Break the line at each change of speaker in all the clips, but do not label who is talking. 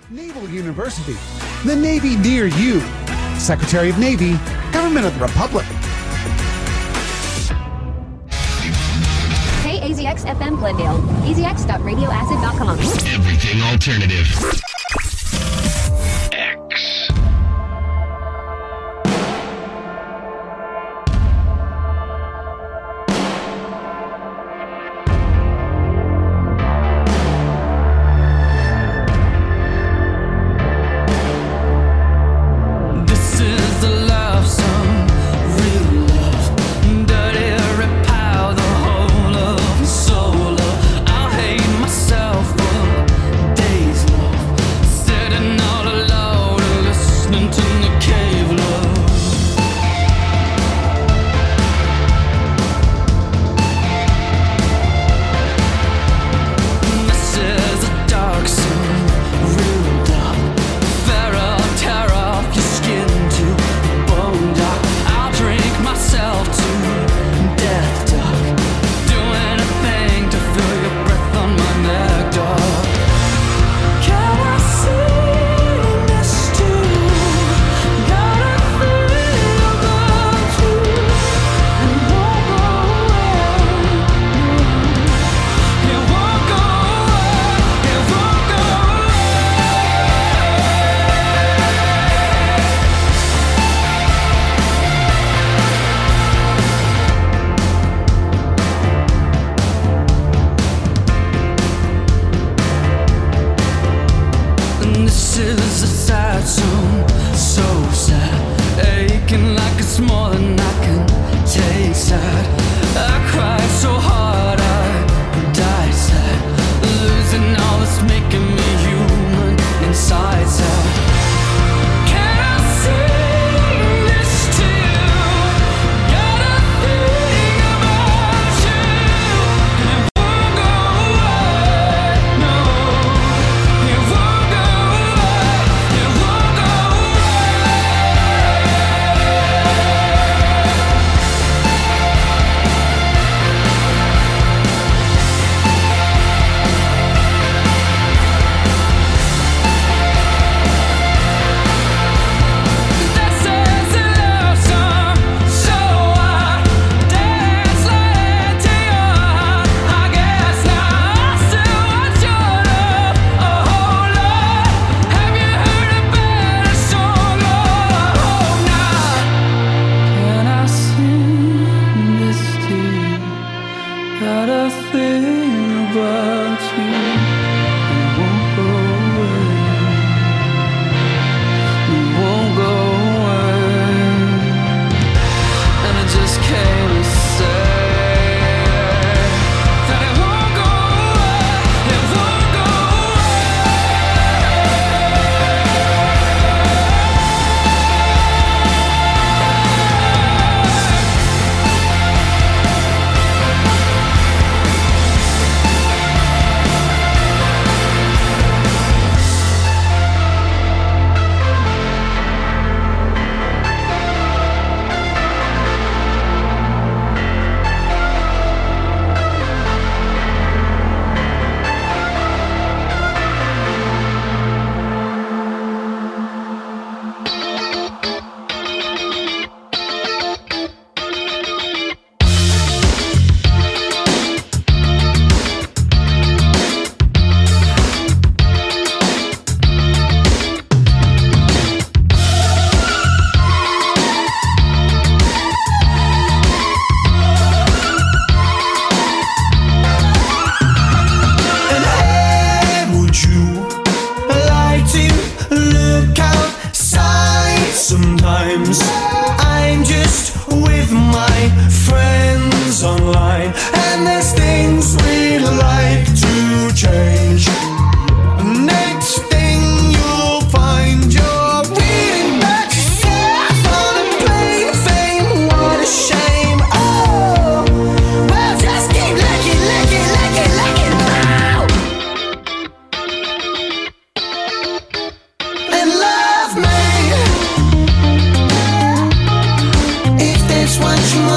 Naval University, the Navy near you. Secretary of Navy, Government of the Republic.
KAZX FM Glendale, azx.radioacid.com.
Everything alternative.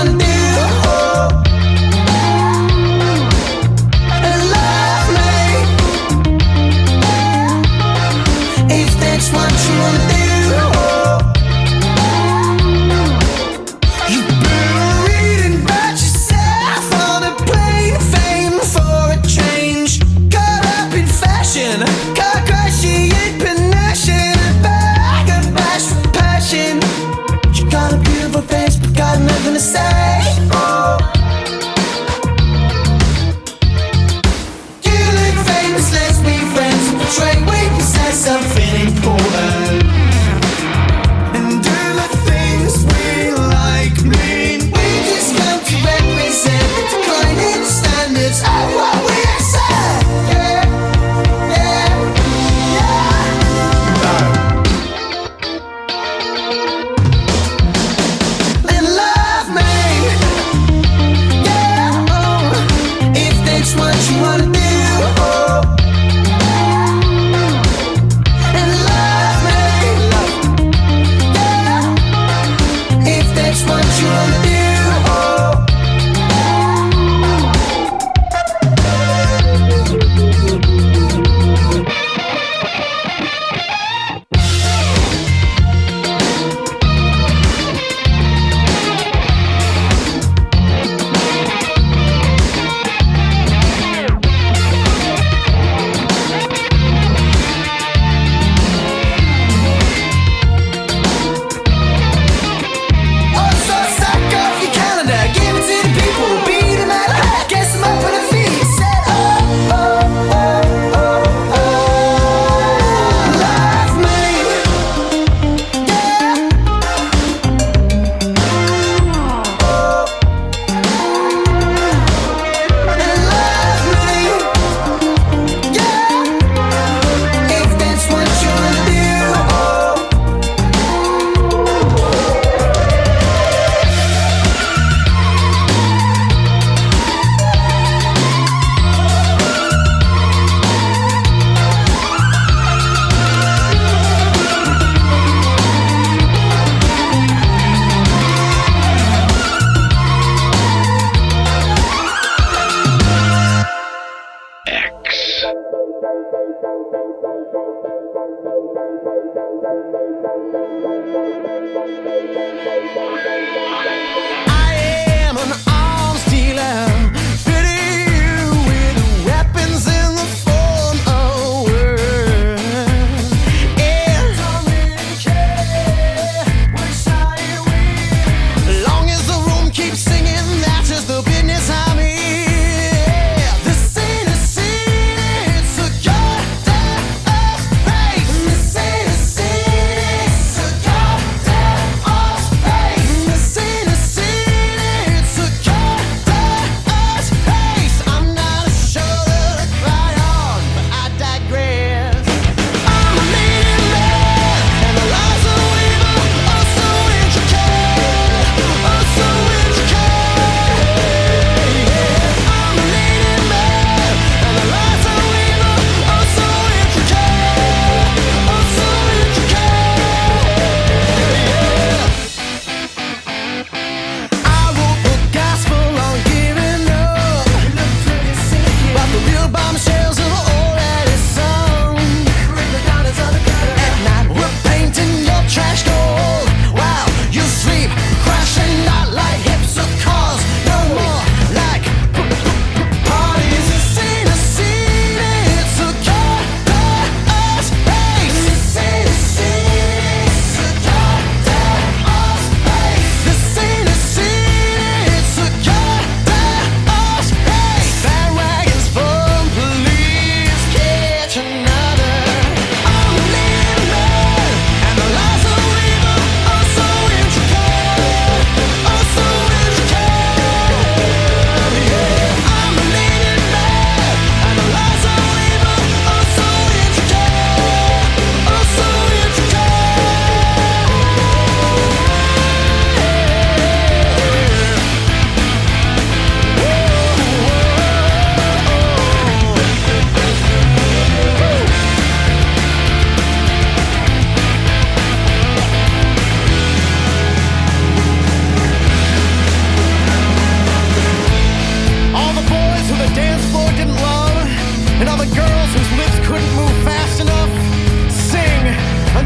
And love me. that's what you wanna do. You've been reading about yourself on a plane, fame for a change. Caught up in fashion, car crashing in panache, bag of bash for passion. You got a beautiful face, but got nothing to say. Oh. You look famous, let's be friends. Betray, we possess something important. And do the things we like mean. We just come to represent the declining standards of what we accept. Yeah, yeah, yeah. Then love me. Yeah, oh, if that's what you wanna do. Oh. And love me. Yeah, if that's what you wanna do. Oh. Also, suck off your calendar, give it to the people, beat them at a hat, guess them up with a feet, said oh, oh, oh, oh, oh. Love me, yeah. Oh. And love me, yeah. If that's what you wanna do, oh. I am an arms dealer, fitting you with weapons in the form of words. And don't really care which side you win. Long as the room keeps singing, that's just the business I'm in. This ain't a scene, it's a goddamn place. This ain't a scene,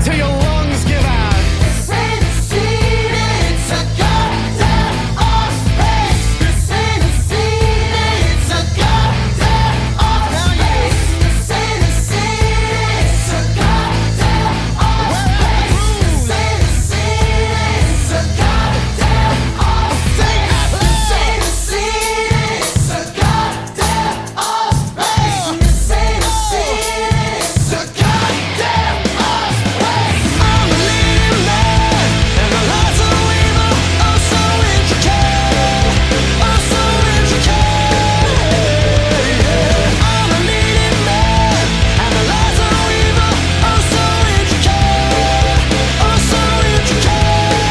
till your lungs give out. This ain't a scene, it's a goddamn off space. This ain't a scene, it's a goddamn off space. This ain't a scene, it's a goddamn off space. This ain't a scene, it's a goddamn off space. This ain't a scene, it's a goddamn off space. This ain't a scene, it's a goddamn off space. I'm a leading man, and the lies of evil, oh so intricate, oh so intricate. I'm a leading man, and the lies of evil, oh so intricate, oh so intricate.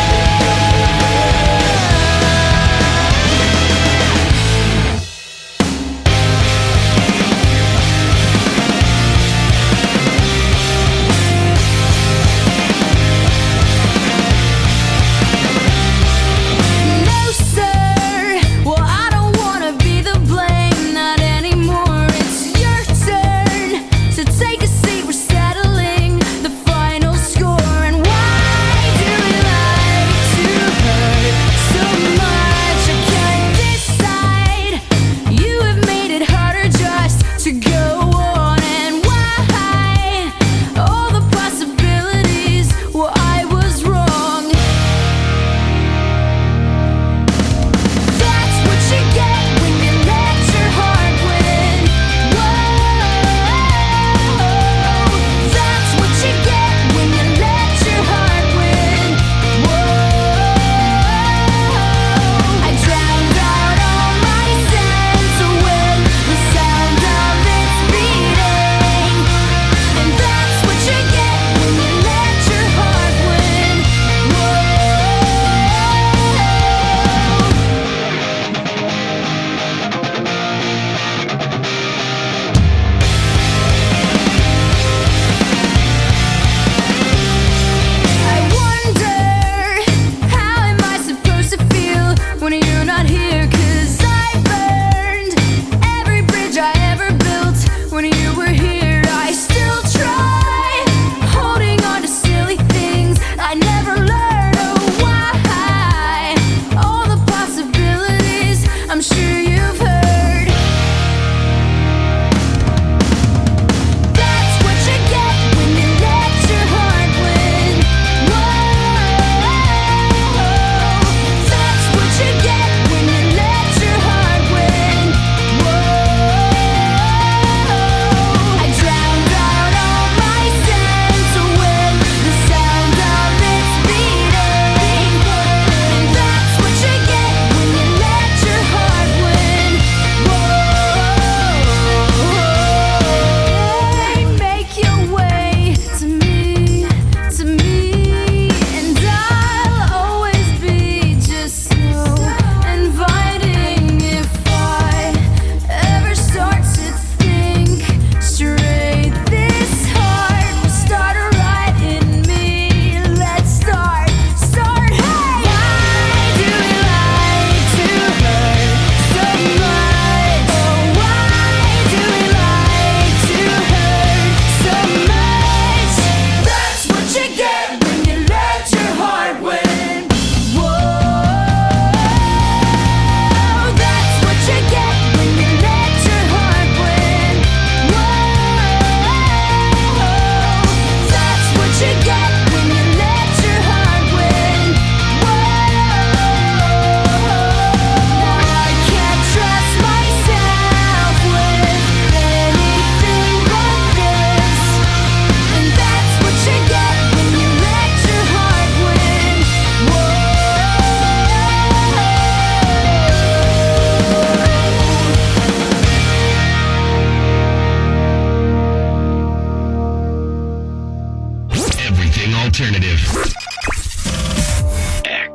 No sir, well I don't wanna be the blame, not anymore. It's your turn, so take a seat. We're settling the final score. And why do we like to hurt so much? I can't decide. You have made it harder just to go on. And why all the possibilities? Well, I was wrong. That's what you get when you let your heart win. Whoa, that's what you get when you let your heart win. Whoa, I drowned out all my sense with the sound of its beating. And that's what you get when you let your heart win. Whoa. I wonder, how am I supposed to feel when you're not here? 'Cause I burned every bridge I ever built when you were here. I still try holding on to silly things I never learned. Oh, why? All the possibilities I'm sure you've heard. That's what you get when you let your heart win. Whoa, that's what you get when you let your heart win. Whoa, I drowned out all my sense with the sound of its beating. And that's what you get when you let your heart win. Whoa, make your way to me, and I'll always be just so inviting. If I ever start to think straight, this heart will start right in me. Let's start. Hey, why do we like to hurt so much? Oh, why do we like to hurt so much? That's what you get when you let your heart win. Whoa, that's what you get when you let your heart win. Whoa, that's what you get when you let your heart win. Whoa, now I can't trust myself with anything but this. And that's what you get when you let your heart win. Whoa.
Everything alternative. X.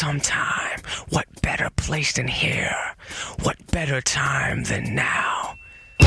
sometime. What better place than here? What better time than now?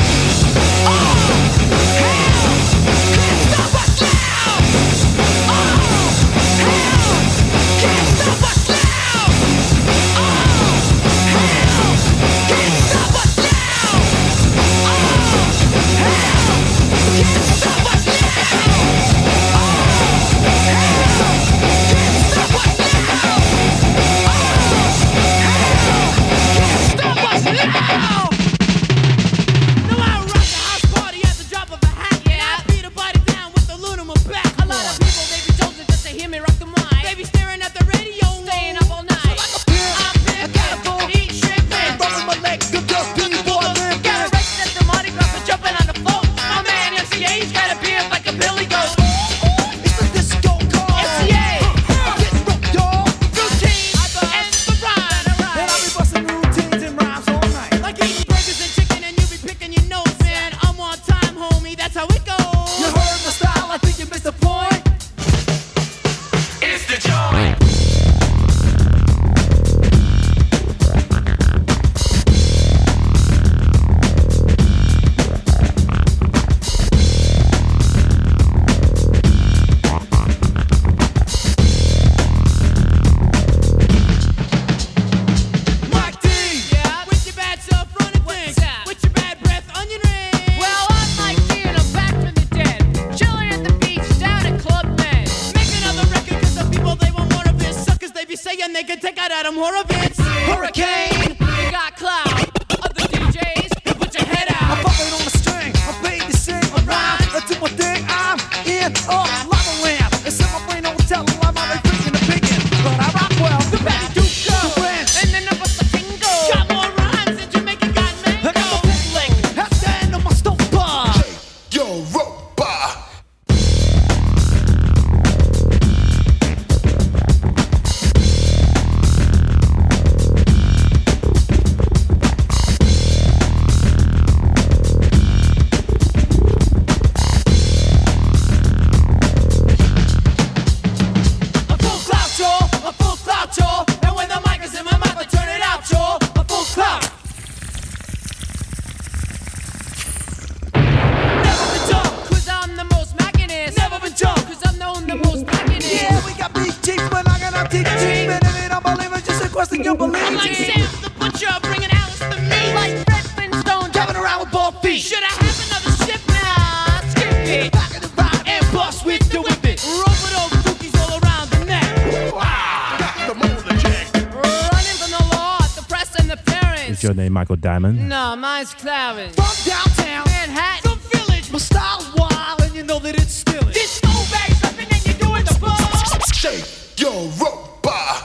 Your name Michael Diamond?
No, mine's Clarence.
From downtown
Manhattan,
the village. My style's wild, and you know that it's still
disco bass up and then you're doing the ball.
Shake your robot.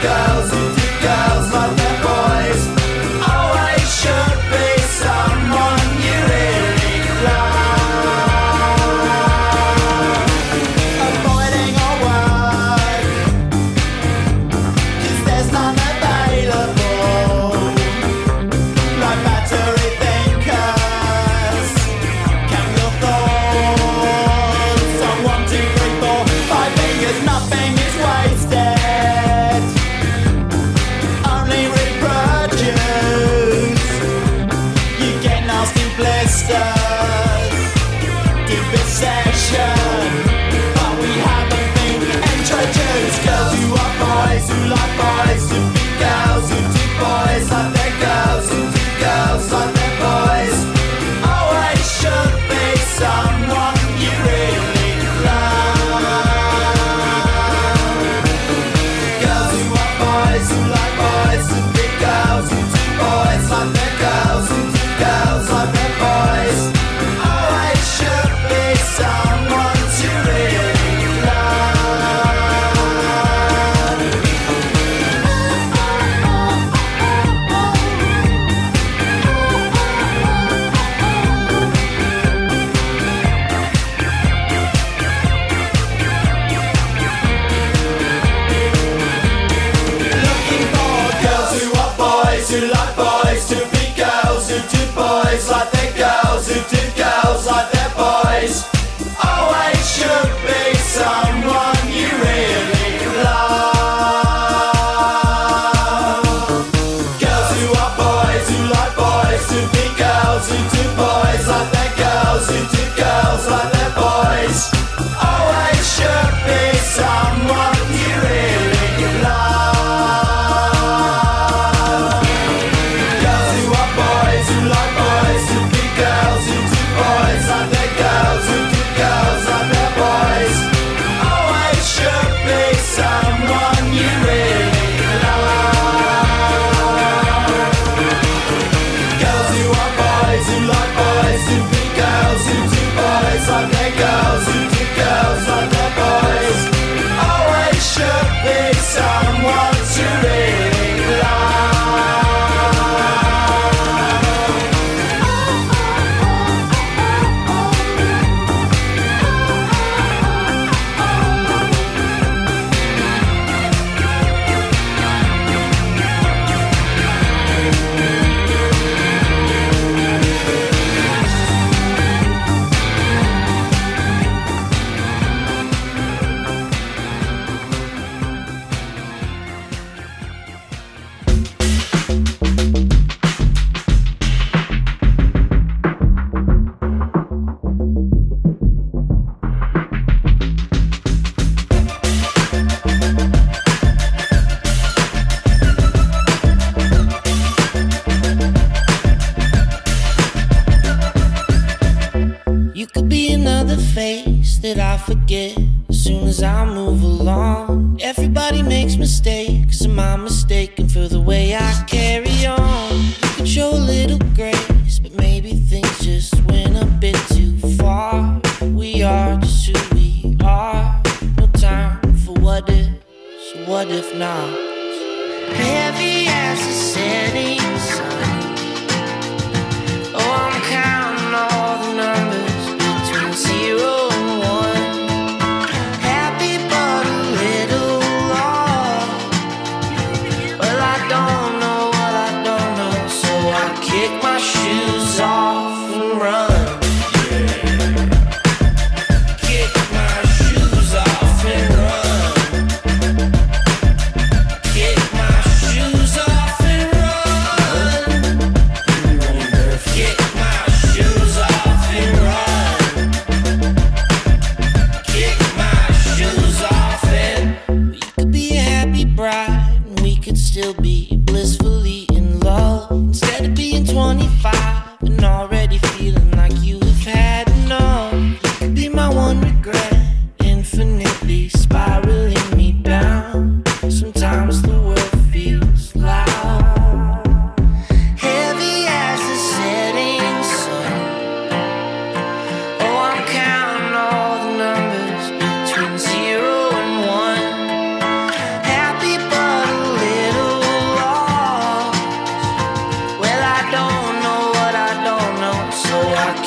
girls who do girls like their boys. Always should be someone you really love. Avoiding all work, 'cause there's none available. Like battery thinkers, count your thoughts on 1, 2, 3, 4, 5 fingers. Nothing is wasted, only reproduce. You get nasty blisters, deep obsession, but we haven't been introduced. Girls who are boys who like boys who be girls who do boys like their girls who do girls like their boys. Always should be someone you really love. Girls who are boys who like boys who be girls who do boys like their girls who do girls like their boys. Always should be someone to really love. Looking for girls who are boys who like boys to be girls who do boys like their girls who do girls like their boys. Always should be someone you really love. Girls who are boys who like boys to be girls who do boys like their girls who do girls like their boys. Always should be someone you really love. Girls who are boys who like boys to be girls who do boys like their girls who do girls like their boys. Always should be someone you really love. Girls who are boys who like boys to be girls who do boys like their girls who do girls like their boys. Always should be someone to really
You could be another face that I forget as soon as I move along. Everybody makes mistakes, am I mistaken for the way I carry on? You could show a little grace, but maybe things just went a bit too far. We are just who we are, no time for what if, so what if not? Heavy as the setting sun, oh, I'm counting all the numbers between 0 and 1. Happy but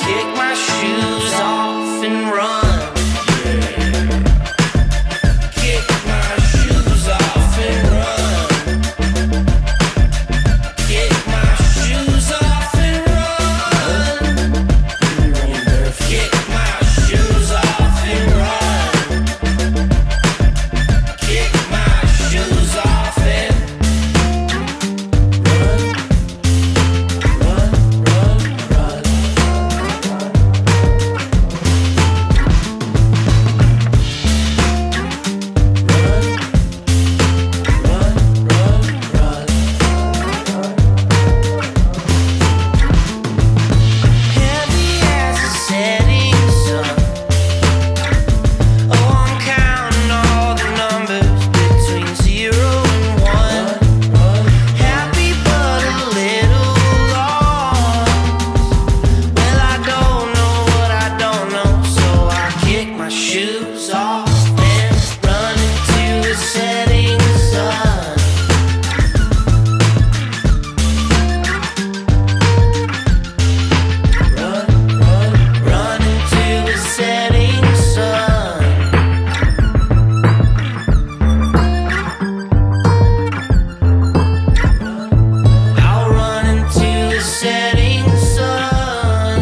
kick my shoes off and run. Kick my shoes off and run. Kick my shoes off and run. Kick my shoes off and run. Kick my shoes off and heavy as a setting sun. Oh, I'm counting all the numbers between 0 and 1. Happy but a little lost. Well, I don't know what I don't know, so I kick my shoes off and run into the setting sun. Run into the setting sun. I'll run into the setting sun.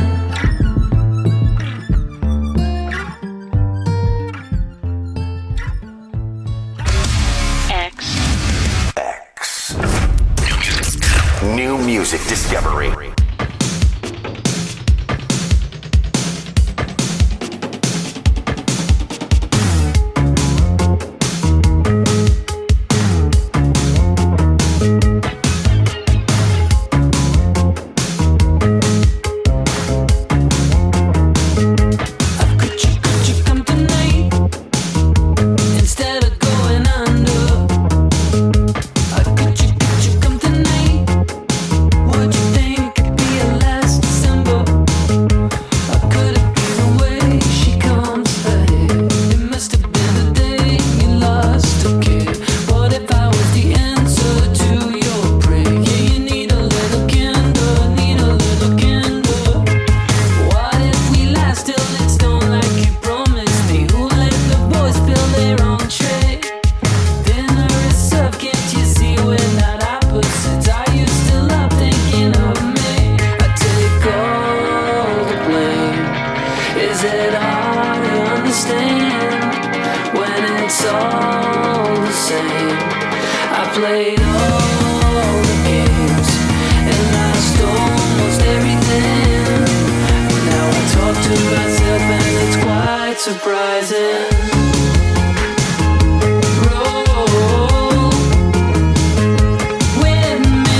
New music discovery.
Could you come tonight instead of going under? Could you come tonight? Would you think it could be a last December? Could it be the way she comes ahead? It must have been the day you lost a kid. What if I was the answer to your prayer? Yeah, you need a little candle, need a little candle. What if we last till it's done like you promised me? Who let the boys build their own tray? Dinner is served, can't you see we're not opposites? Are you still up thinking of me? I take all the blame. Is it hard to understand when it's all the same? I played all the games and lost almost everything. Now I talk to myself and it's quite surprising. Roll with me,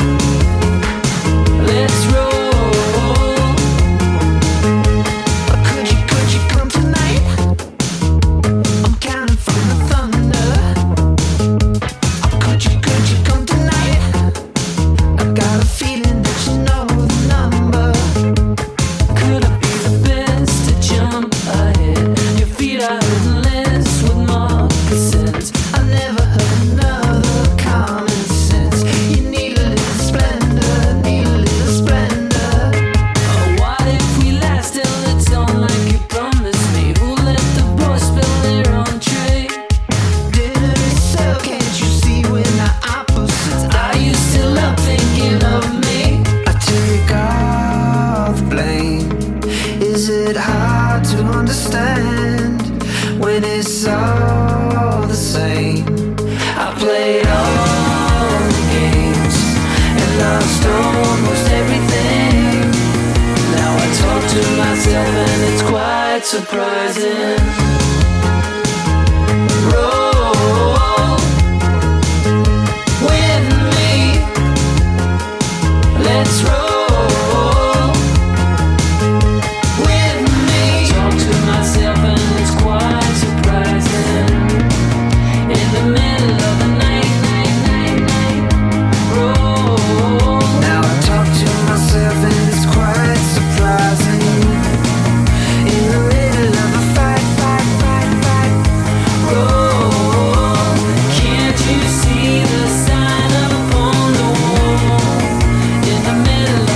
let's roll. Could you come tonight? I'm counting from the thunder. Could you come tonight? I got a feeling that you know the number. Could I be the best to jump ahead? Your feet are endless with moccasins. I never heard another common sense. You need a little splendor, need a little splendor. Oh, what if we last till it's on like you promised me? Who let the boys spill their own tray? Dinner is served, can't you see we're not opposites? Are you still up thinking of me? I take all the blame. Is it hard to understand when it's all the same? I played all the games and lost almost everything. Now I talk to myself and it's quite surprising. Roll with me, let's roll. With me, talk to myself and it's quite surprising. In the middle of the night, roll. Now I talk to myself and it's quite surprising. In the middle of a fight, roll. Can't you see the sign up on the wall? In the middle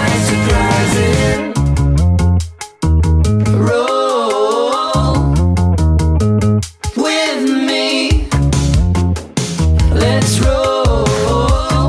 lights are rising. Roll with me. Let's roll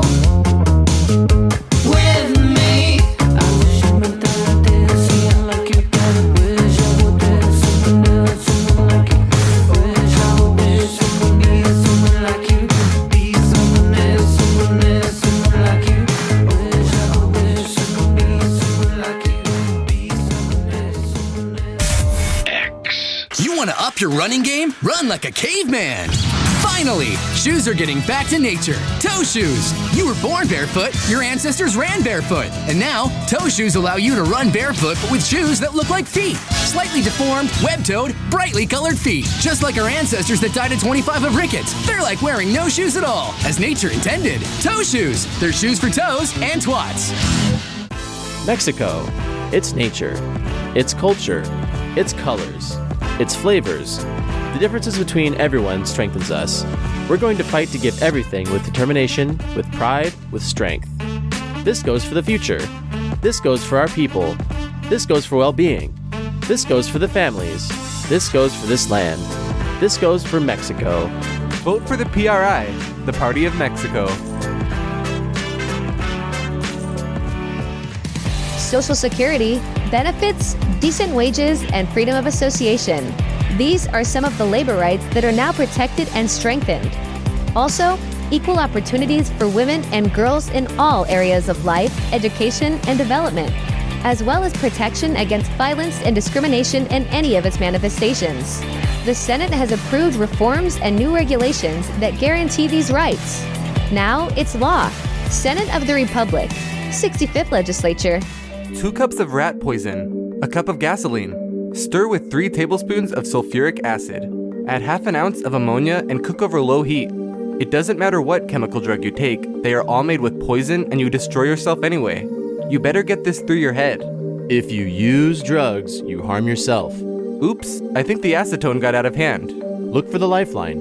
with me. I wish I meant that I did something like you got it. Wish I would did something else, someone like you. Wish I would wish someone be someone like you. Be someone else, someone else, someone like you. Wish I would wish someone be someone like you. Be someone else, someone else.
You want to up your running game? Run like a caveman. Finally, shoes are getting back to nature. Toe shoes. You were born barefoot, your ancestors ran barefoot. And now, toe shoes allow you to run barefoot but with shoes that look like feet. Slightly deformed, web-toed, brightly colored feet. Just like our ancestors that died at 25 of rickets. They're like wearing no shoes at all, as nature intended. Toe shoes. They're shoes for toes and twats.
Mexico. Its nature. Its culture. Its colors. Its flavors. The differences between everyone strengthens us. We're going to fight to give everything with determination, with pride, with strength. This goes for the future. This goes for our people. This goes for well-being. This goes for the families. This goes for this land. This goes for Mexico.
Vote for the PRI, the Party of Mexico.
Social Security, benefits, decent wages, and freedom of association. These are some of the labor rights that are now protected and strengthened. Also, equal opportunities for women and girls in all areas of life, education, and development, as well as protection against violence and discrimination in any of its manifestations. The Senate has approved reforms and new regulations that guarantee these rights. Now it's law. Senate of the Republic, 65th Legislature.
2 cups of rat poison, a cup of gasoline. Stir with 3 tablespoons of sulfuric acid. Add half an ounce of ammonia and cook over low heat. It doesn't matter what chemical drug you take, they are all made with poison and you destroy yourself anyway. You better get this through your head.
If you use drugs, you harm yourself.
Oops, I think the acetone got out of hand.
Look for the lifeline,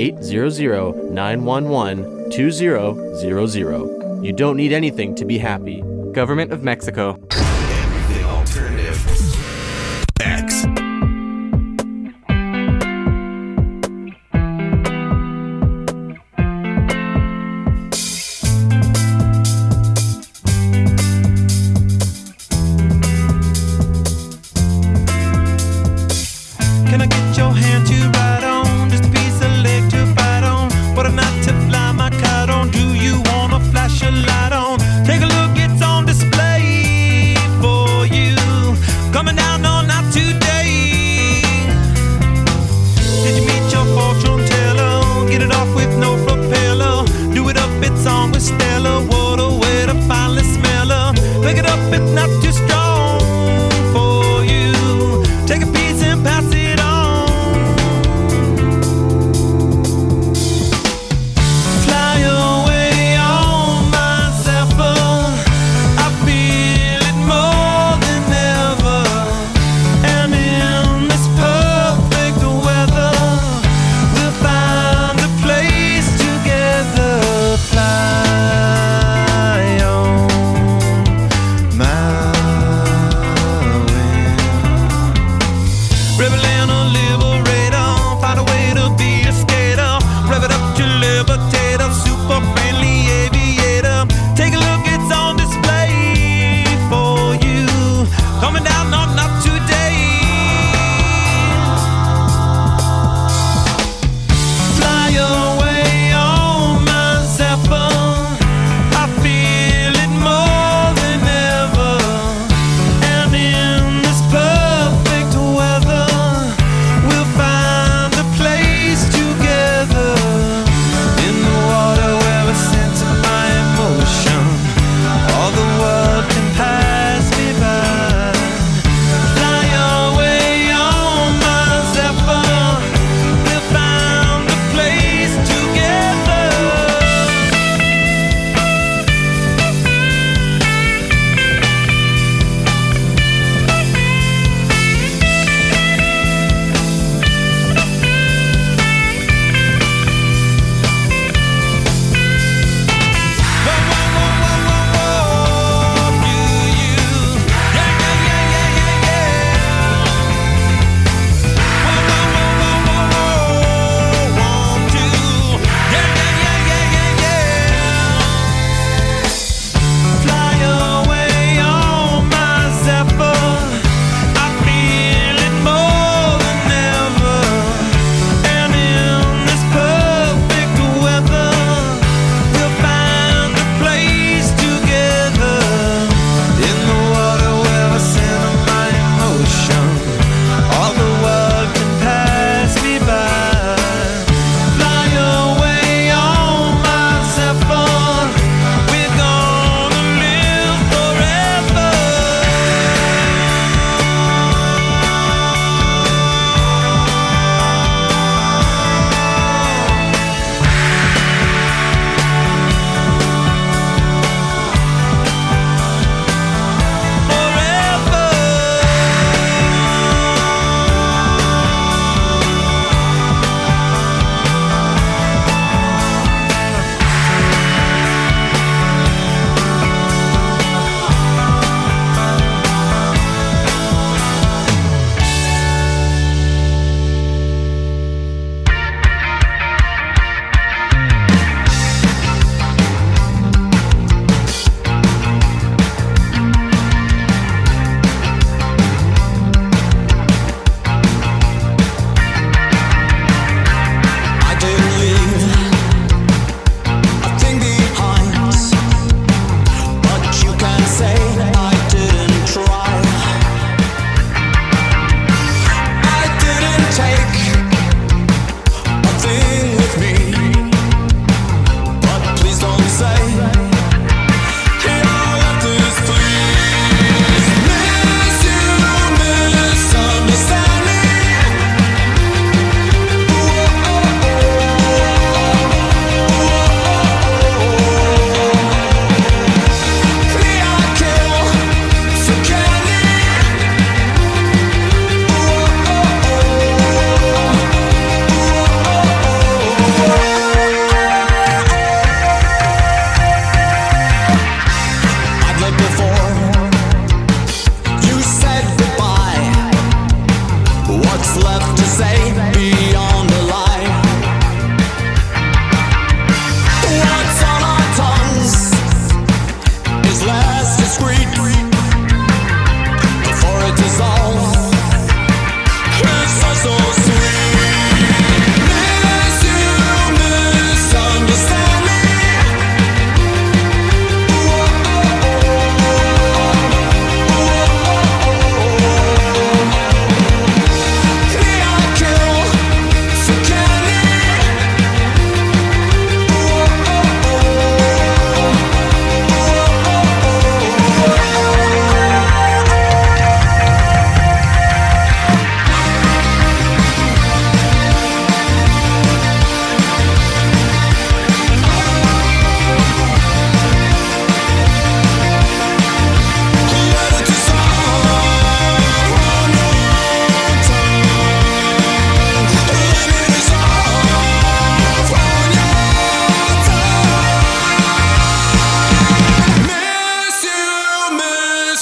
800-911-2000. You don't need anything to be happy.
Government of Mexico.
Everything alternative. X.
Can I get your hand to ride on? Just a piece of leg to fight on. What a night to fly my kite on. Do you wanna flash a light on? Take a look, it's on display.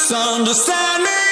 misunderstand me.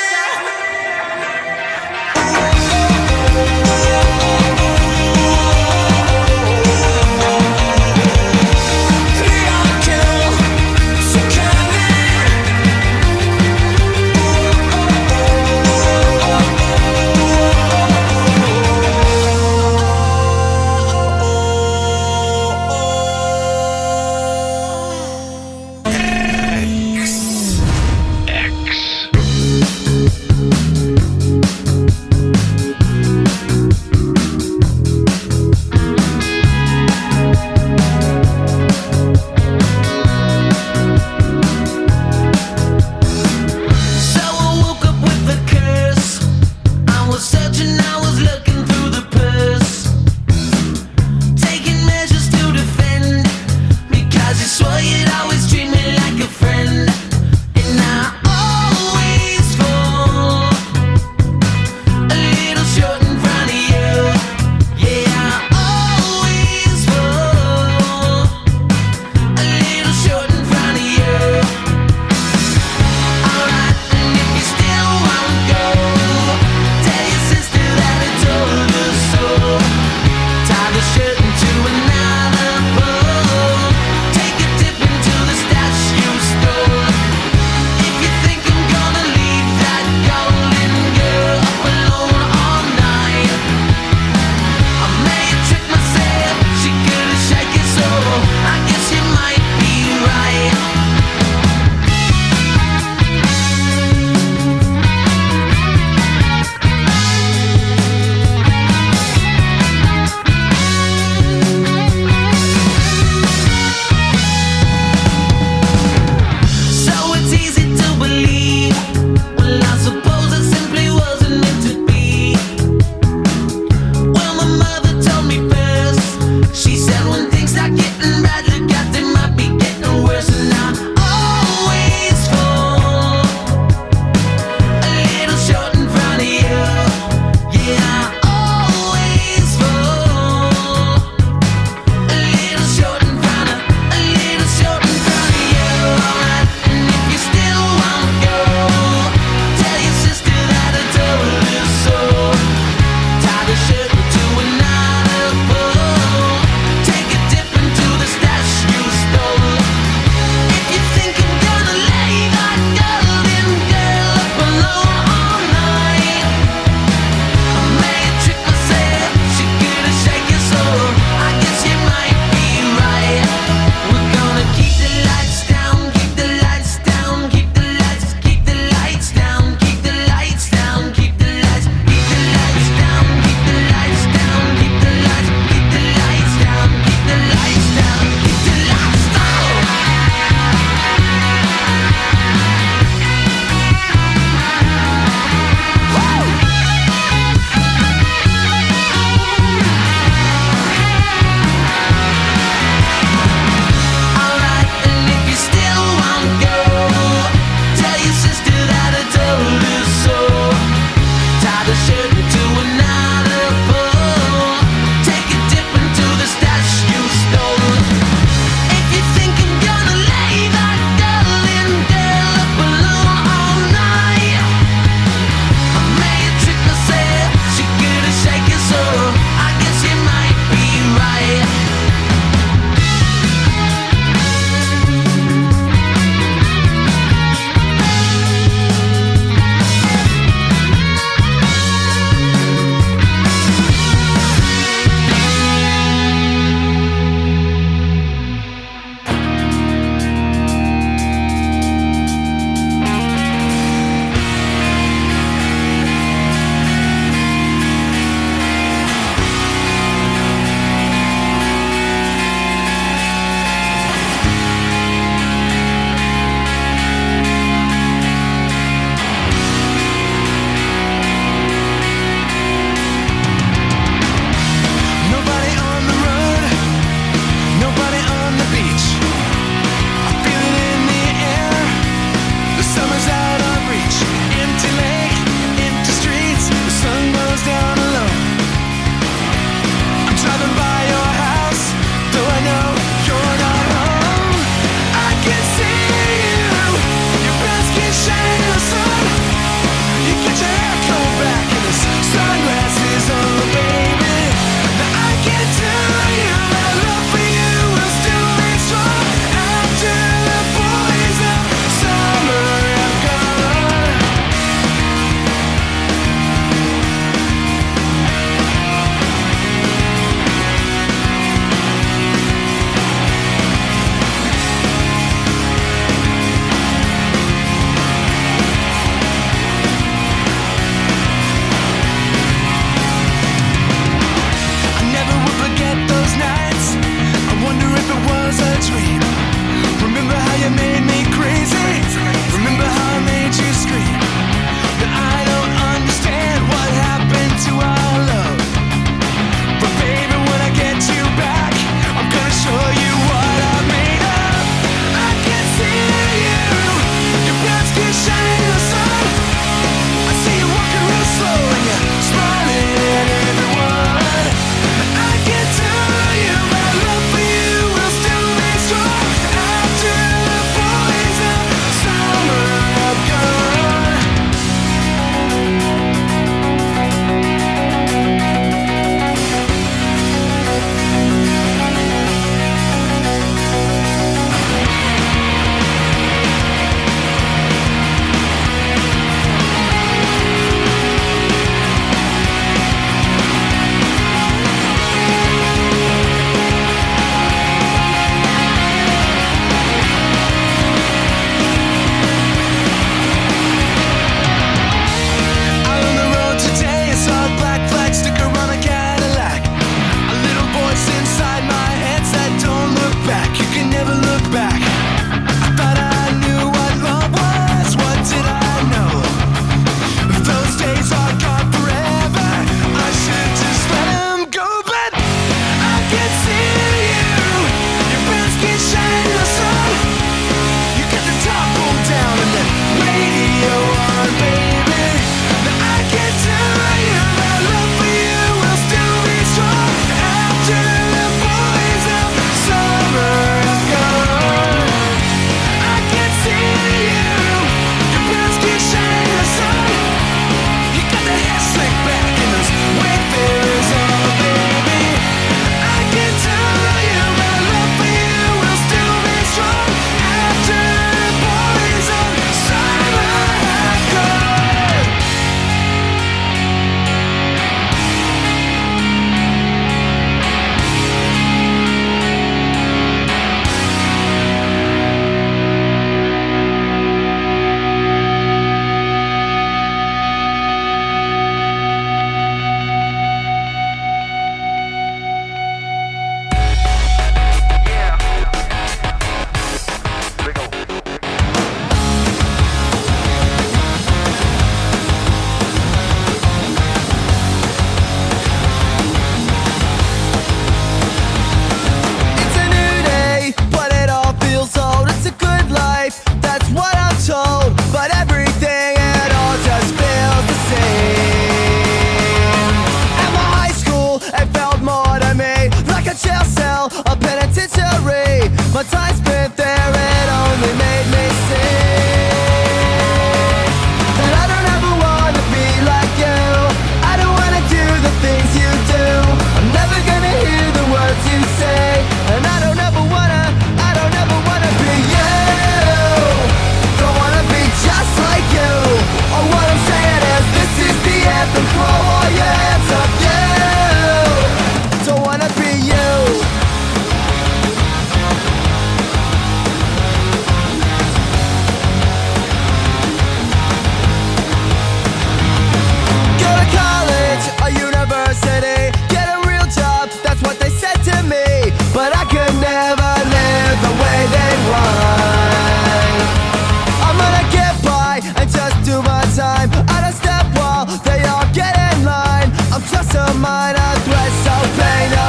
time. At a step while they all get in line. I'm just a minor threat, so pay no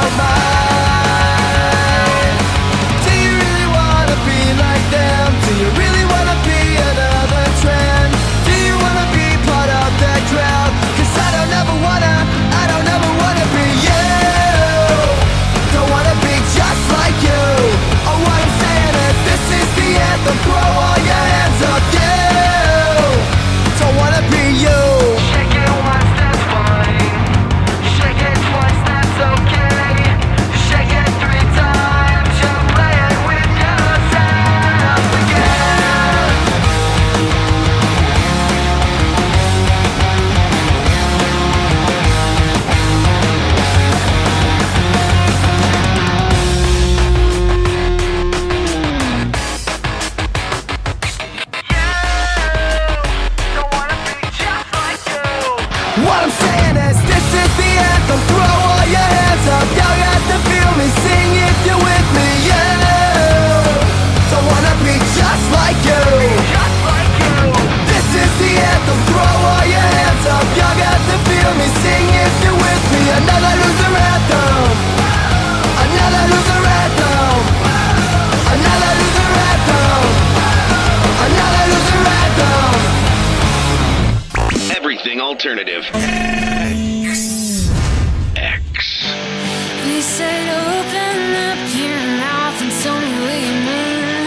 mind. Do you really wanna be like them? Do you really wanna be another trend? Do you wanna be part of that crowd? Cause I don't ever wanna be you. Don't wanna be just like you. Oh, what I'm saying is this is the anthem. Throw all your hands up, you. Don't wanna be you. Shake it once, that's fine. Shake it twice, that's okay. Shake it 3 times, you're playing with yourself again. What I'm saying is this is the anthem. Throw all your hands up. Y'all got to feel me. Sing if you're with me. Yeah. Don't wanna be just like you. This is the anthem. Throw all your hands up. Y'all got to feel me. Sing if you're with me. Another loser anthem. Another loser anthem. Another loser anthem. Another loser anthem.
Everything alternative. X.
You said open up your mouth and tell me what you mean.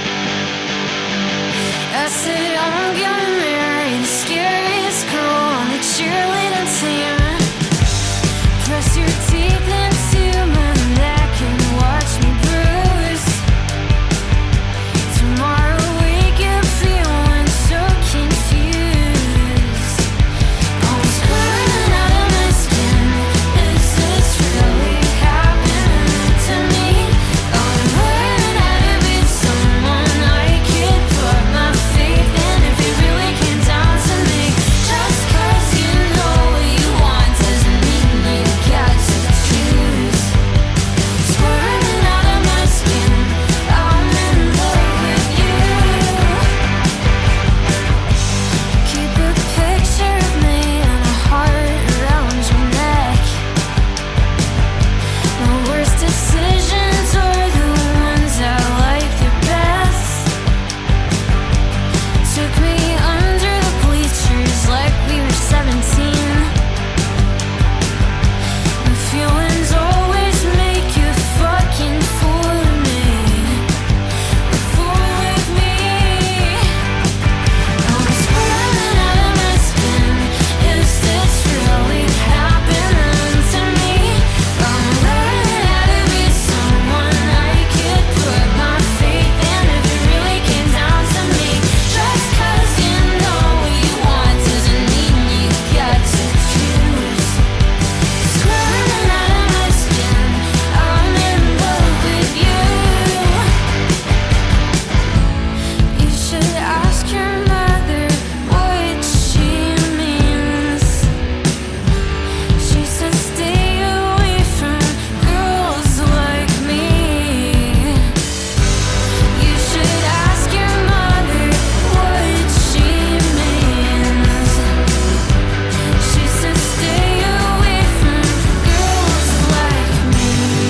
I said I'm gonna marry the scariest girl on the cheerleading team. Press your teeth into my neck and watch me bruise. Tomorrow wake up feeling so confused. I was burning out of my skin. Is this really happening to me? I'm learning how to be someone I could put my faith in. If it really came down to me, just 'cause you know what you want doesn't mean you got to choose. Squirming out of my skin, I'm in love with you. Keep a picture of me and a heart around your neck. My worst decisions are the ones I like the best. Took me under the bleachers like we were 17. The feelings always make you fucking fool of me. A fool with me. I was burning out of my skin. Is this really happening to me? I'm learning how to be someone I could put my faith in. If it really came down to me, just 'cause you know what you want doesn't mean you got to choose. Squirming out of my skin, I'm in love with you. You should ask your mother what she means. She said stay away from girls like me. You should ask your mother what she means. She said stay away from girls like me.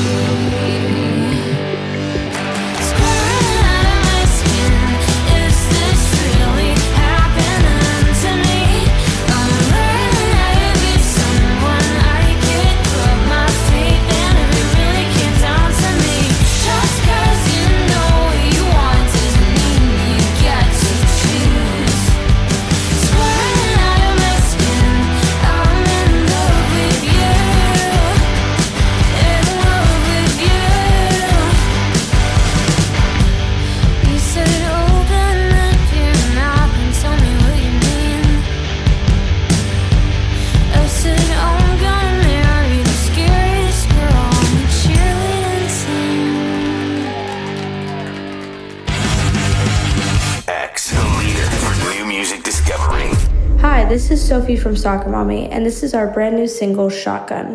Squirming out of my skin, is this really happening to me? I'm learning how to be someone I could put my faith in. If it really came down to me, just 'cause you know what you want doesn't mean you got to choose. Squirming out of my skin, I'm in love with you. In love with you. You said open up your mouth and tell me what you mean. I said I'm gonna marry the scariest girl on the cheerleading team.
X, the leader for new music discovery.
Hi, this is Sophie from Soccer Mommy, and this is our brand new single, Shotgun.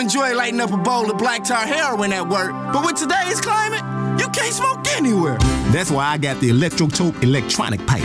enjoy lighting up a bowl of black tar heroin at work, but with today's climate, you can't smoke anywhere. That's why I got the Electrotope electronic pipe.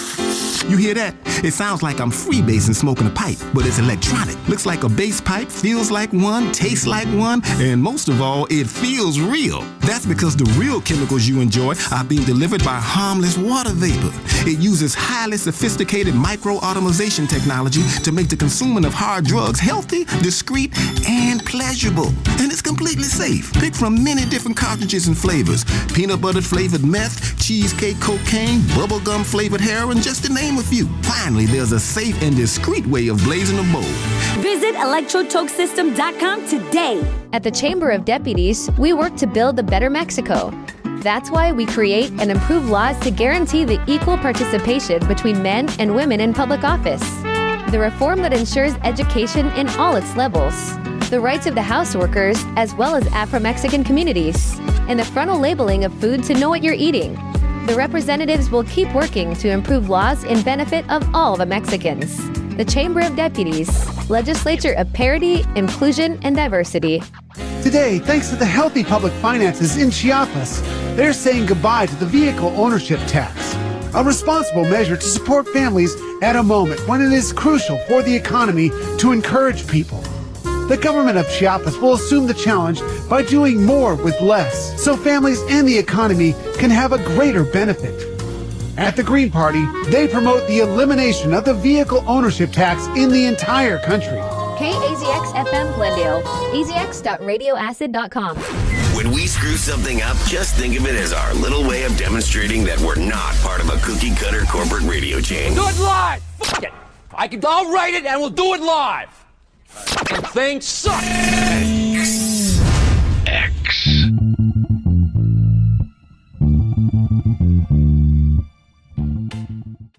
You hear that? It sounds like I'm freebasing smoking a pipe, but it's electronic. Looks like a bass pipe, feels like one, tastes like one, and most of all, it feels real. That's because the real chemicals you enjoy are being delivered by harmless water vapor. It uses highly sophisticated micro-atomization technology to make the consuming of hard drugs healthy, discreet, and pleasurable. And it's completely safe. Pick from many different cartridges and flavors. Peanut butter flavored meth, cheesecake cocaine, bubblegum flavored heroin, just to name a few. Finally, there's a safe and discreet way of blazing a bowl.
Visit electrotokesystem.com today.
At the Chamber of Deputies, we work to build a better Mexico. That's why we create and improve laws to guarantee the equal participation between men and women in public office. The reform that ensures education in all its levels. The rights of the house workers, as well as Afro-Mexican communities. And the frontal labeling of food to know what you're eating. The representatives will keep working to improve laws in benefit of all the Mexicans. The Chamber of Deputies, legislature of parity, inclusion, and diversity.
Today, thanks to the healthy public finances in Chiapas, they're saying goodbye to the vehicle ownership tax, a responsible measure to support families at a moment when it is crucial for the economy to encourage people. The government of Chiapas will assume the challenge by doing more with less, so families and the economy can have a greater benefit. At the Green Party, they promote the elimination of the vehicle ownership tax in the entire country.
KAZX FM Glendale, azx.radioacid.com.
When we screw something up, just think of it as our little way of demonstrating that we're not part of a cookie-cutter corporate radio chain.
Do it live! F*** it! I'll write it and we'll do it live! Fucking thing sucks!